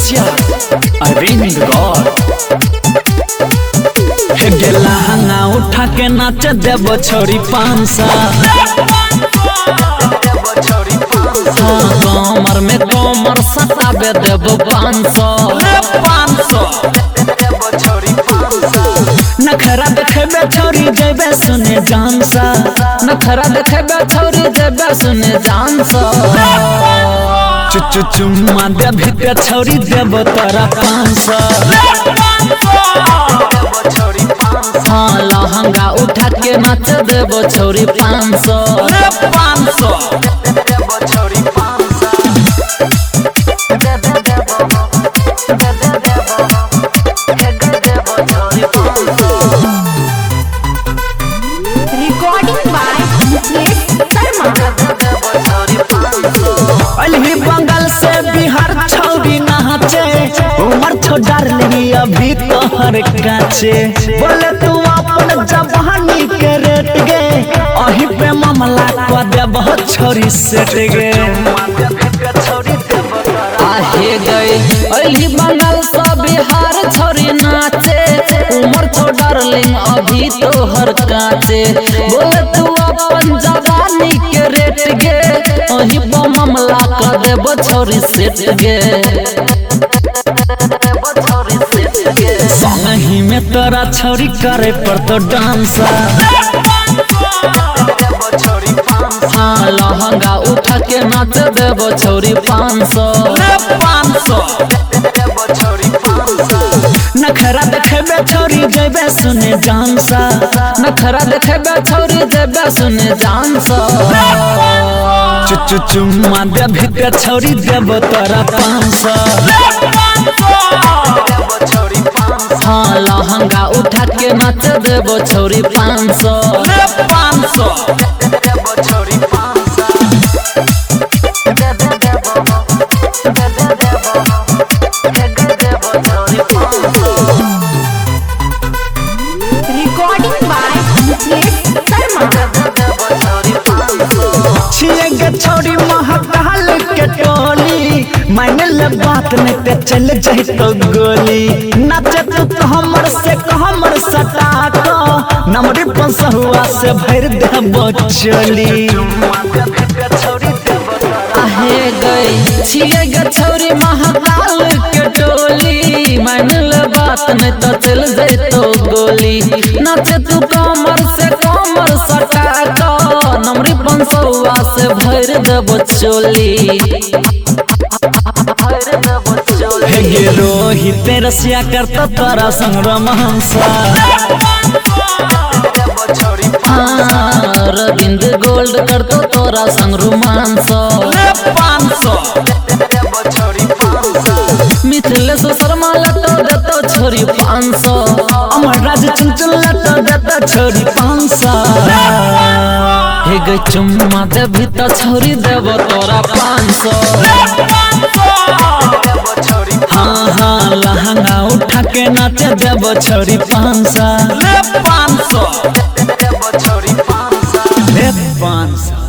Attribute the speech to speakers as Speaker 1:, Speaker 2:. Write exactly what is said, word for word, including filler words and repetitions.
Speaker 1: रसिया अरविंद गौर हे गेला हंगा उठा के नाच देव छोरी पाँच सौ हाँ कमर में कमर सताबे देव पाँच सौ पाँच सौ नखरा देखेबे छोरी जेबे सुने जान सा नखरा देखेबे छोरी जेबे सुने जान सा चुचु चुम्मा दे भीते छोरी देव तोरा पाँच सौ हाँ लहंगा उठा के नाच देव छोरी पाँच सौ पाँच सौ बंगाल से बिहार छौरी नाचे उमर छोड़ ली अभी तो हर काचे बोले तू अपन जवानी के रेट गे अही पे मामला को दे बहुत छोरी सेट गे आहे गए अली बंगाल से बिहार छौरी नाचे उमर छोड़ ली अभी तो हर काचे बोले तू अपन जवानी के रेट गे अही पे मामला को दे छोरी सेट गे संगही में तोरा छोरी करे पर तो डांस हाँ लहंगा उठा के नाच देव छोरी पाँच सौ पाँच सौ नखरा देखेबे छोरी जेबे सुने जान सा नखरा देखेबे छोरी जेबे सुने जान सा चुचु चुम्मा दे भीते छोरी देव तोरा पाँच सौ हाँ लहंगा उठा के नाच देव छोरी पाँच सौ पाँच सौ छोरी महकाल के टोली मैंने ले बात नहीं ते चल जाए तो गोली नाचे तू हमर से हमर सटा को नमरी पंसहुआ से भर दे बचली आहे गई छिए ग छोरी महकाल के टोली मैंने ले बात नहीं तो चल जाए तो गोली नाचे तू कमर से कमर सटा को नमरी पंसहुआ से भर दे बचली हे गे रोहित रसिया करता तारा संग रोमांसा हाँ रविंद गोल्ड करता तोरा संग रोमांस पाँच सौ मिथिलेश शर्मा लटो देतो छोरी पाँच सौ अमर राज चुनचुन लटो देतो छोरी पाँच सौ हे गे चुम्मा दे भीतर छोरी देव तोरा पाँच सौ हाँ हाँ लहंगा उठा के नाचे देव छोरी पाँच सौ पाँच सौ पाँच सौ